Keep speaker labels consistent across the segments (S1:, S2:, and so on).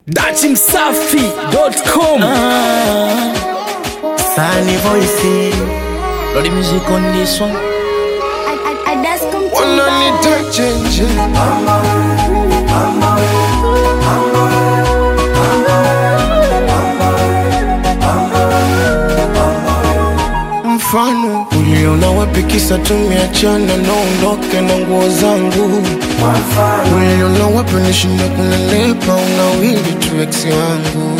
S1: Datimsafi.com.
S2: Sunny voice,
S3: Lord, the music on this one.
S2: wanna need to change it. Mfano uliona wapi kisa tumeachana na ondoke na nguo zangu? Uliona wapi nishinda kunelepa unawili tu ex wangu?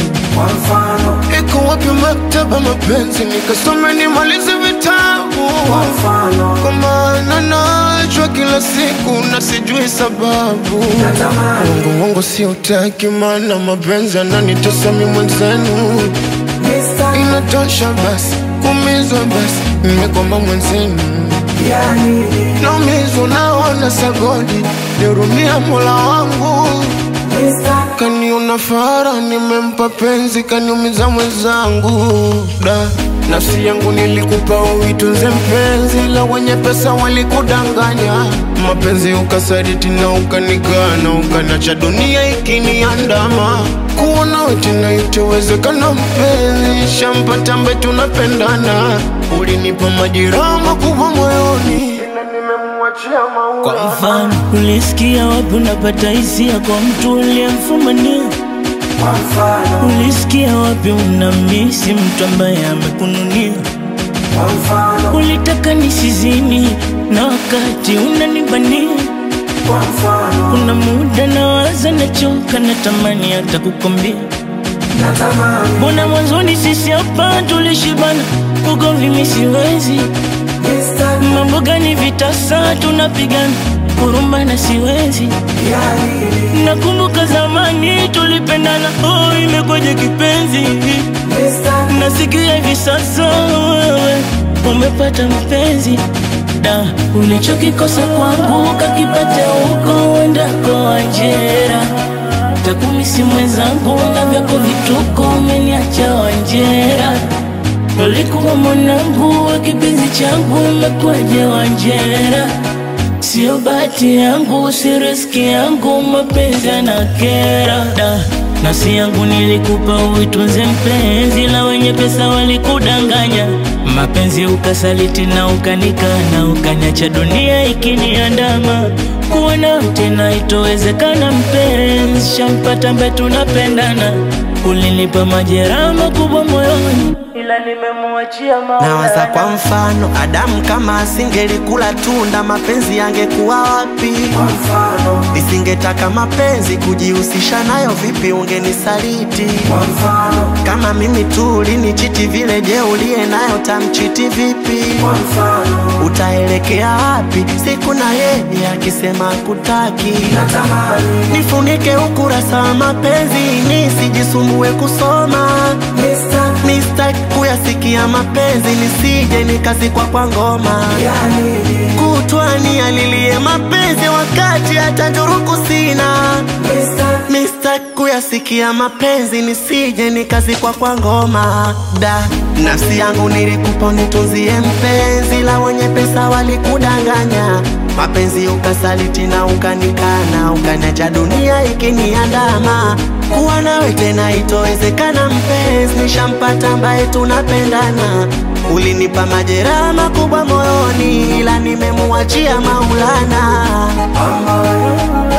S2: Iko wapi maktaba mapenzi nikasome nimalize vitabu? Kwa maana najua kila siku na sijui sababu. Wangu si utaki maana mapenzi yananitesa mimi mwenzenu. Inatosha basi, kumizwa basi, nimekomba mwenzenu. Naumizwa naona sagodi, nirumia Mola wangu. Kaniona fara, nimempa penzi, kaniumiza mwenzangu. Nafsi yangu nilikupa uitunze mpenzi, la wenye pesa walikudanganya. Mapenzi ukasaliti na ukanikana, ukaniacha dunia ikiniandama. Kuona wewe tena itowezekana mpenzi, shampata ambaye tunapendana. Ulinipa majeraha makubwa moyoni,
S3: Kwa mfano, ulisikia wapi unapata hisia kwa mtu uliyemfumania? Ulisikia wapi unamisi mtu ambaye amekununia? Ulitaka nisizini na wakati unanibania. Kuna muda nawaza nachoka, natamani hata kukwambia. Mbona mwanzoni sisi hapa tulishibana, ugomvi mimi siwezi. Mambo gani vitasa tunapigana, kurumbana siwezi. Nakumbuka zamani tulipendana, oh imekwaje kipenzi. Nasikia hivi sasa wewe umepata mpenzi. Ulichokikosa kwangu kakipata huko uendako Wanjera. Takumisi mwenzangu na vyako vituko, umeniacha Wanjera. Ulikuwa mwanangu wa kipenzi changu, umekwaje Wanjera. Sio bahati yangu, si riski yangu, mapenzi yanakera. Nafsi yangu nilikupa uitunze mpenzi, la wenye pesa walikudanganya. Mapenzi ukasaliti na ukanikana, ukaniacha dunia ikiniandama. Kuona tena itowezekana mpenzi, shampata ambaye tunapendana. Ulinipa majeraha makubwa moyoni, ila nimemuachia Maulana.
S2: nawaza kwa mfano Adamu kama asingelikula tunda, mapenzi yangekuwa wapi? Nisingetaka mapenzi kujihusisha nayo, vipi ungenisaliti? Kama mimi tu ulinichiti vile, je uliye nayo tamchiti vipi? Utaelekea wapi siku na yeye akisema kutaki? Nifunike ukurasa wa mapenzi nisijisumbue kusoma. Mistake kuyasikia mapenzi, nisije nikazikwa kwa ngoma. Kutwani alilie mapenzi wakati hata njuruku sina. Mistake kuyasikia mapenzi, nisije nikazikwa kwa ngoma. Nafsi yangu nilikupa nitunzie mpenzi, la wenye pesa walikudanganya. Mapenzi ukasaliti na ukanikana, ukaniacha dunia ikiniandama. Kuwa nawe tena itowezekana mpenzi, nishampata ambaye tunapendana. Ulinipa majeraha makubwa moyoni, ila nimemuachia Maulana.